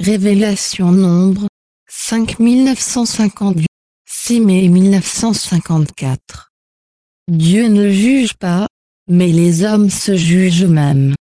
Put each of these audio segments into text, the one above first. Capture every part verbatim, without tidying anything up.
Révélation Nombre, cinq mille neuf cent cinquante-huit, six mai mille neuf cent cinquante-quatre. Dieu ne juge pas, mais les hommes se jugent eux-mêmes.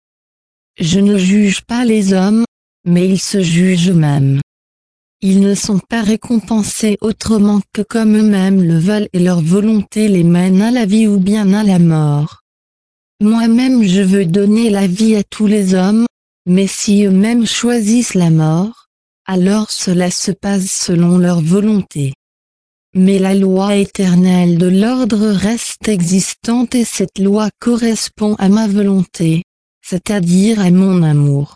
Je ne juge pas les hommes, mais ils se jugent eux-mêmes. Ils ne sont pas récompensés autrement que comme eux-mêmes le veulent et leur volonté les mène à la vie ou bien à la mort. Moi-même je veux donner la vie à tous les hommes, mais si eux-mêmes choisissent la mort, alors cela se passe selon leur volonté. Mais la loi éternelle de l'ordre reste existante et cette loi correspond à ma volonté, c'est-à-dire à mon amour.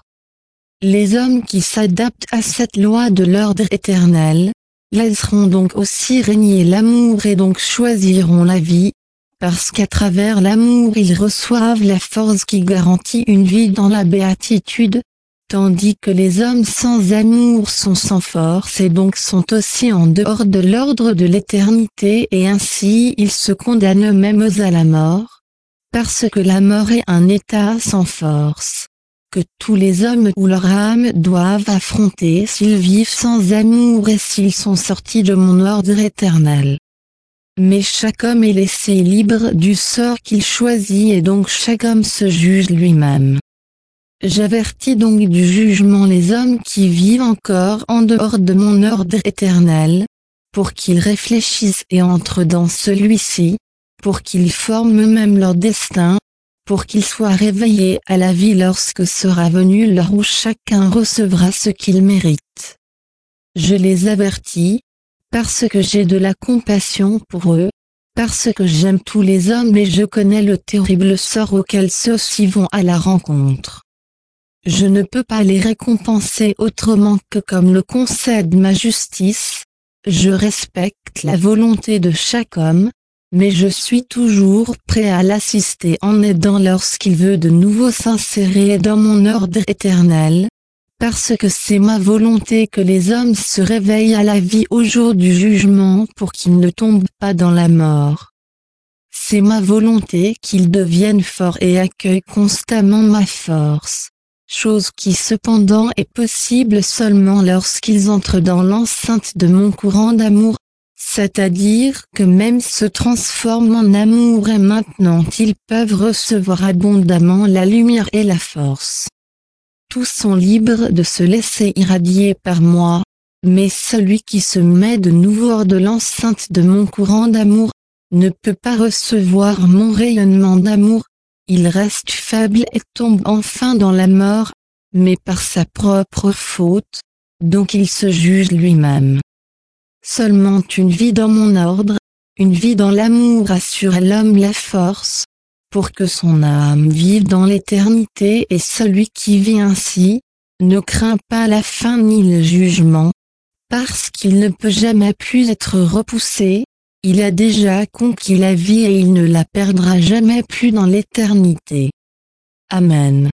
Les hommes qui s'adaptent à cette loi de l'ordre éternel, laisseront donc aussi régner l'amour et donc choisiront la vie, parce qu'à travers l'amour ils reçoivent la force qui garantit une vie dans la béatitude, tandis que les hommes sans amour sont sans force et donc sont aussi en dehors de l'ordre de l'éternité et ainsi ils se condamnent eux-mêmes à la mort, parce que la mort est un état sans force, que tous les hommes ou leur âme doivent affronter s'ils vivent sans amour et s'ils sont sortis de mon ordre éternel. Mais chaque homme est laissé libre du sort qu'il choisit et donc chaque homme se juge lui-même. J'avertis donc du jugement les hommes qui vivent encore en dehors de mon ordre éternel, pour qu'ils réfléchissent et entrent dans celui-ci, pour qu'ils forment eux-mêmes leur destin, pour qu'ils soient réveillés à la vie lorsque sera venue l'heure où chacun recevra ce qu'il mérite. Je les avertis, parce que j'ai de la compassion pour eux, parce que j'aime tous les hommes et je connais le terrible sort auquel ceux-ci vont à la rencontre. Je ne peux pas les récompenser autrement que comme le concède ma justice, je respecte la volonté de chaque homme, mais je suis toujours prêt à l'assister en aidant lorsqu'il veut de nouveau s'insérer dans mon ordre éternel, parce que c'est ma volonté que les hommes se réveillent à la vie au jour du jugement pour qu'ils ne tombent pas dans la mort. C'est ma volonté qu'ils deviennent forts et accueillent constamment ma force, chose qui cependant est possible seulement lorsqu'ils entrent dans l'enceinte de mon courant d'amour, c'est-à-dire que même se transforment en amour et maintenant ils peuvent recevoir abondamment la lumière et la force. Tous sont libres de se laisser irradier par moi, mais celui qui se met de nouveau hors de l'enceinte de mon courant d'amour, ne peut pas recevoir mon rayonnement d'amour, il reste faible et tombe enfin dans la mort, mais par sa propre faute, donc il se juge lui-même. Seulement une vie dans mon ordre, une vie dans l'amour assure à l'homme la force, pour que son âme vive dans l'éternité et celui qui vit ainsi, ne craint pas la fin ni le jugement, parce qu'il ne peut jamais plus être repoussé, il a déjà conquis la vie et il ne la perdra jamais plus dans l'éternité. Amen.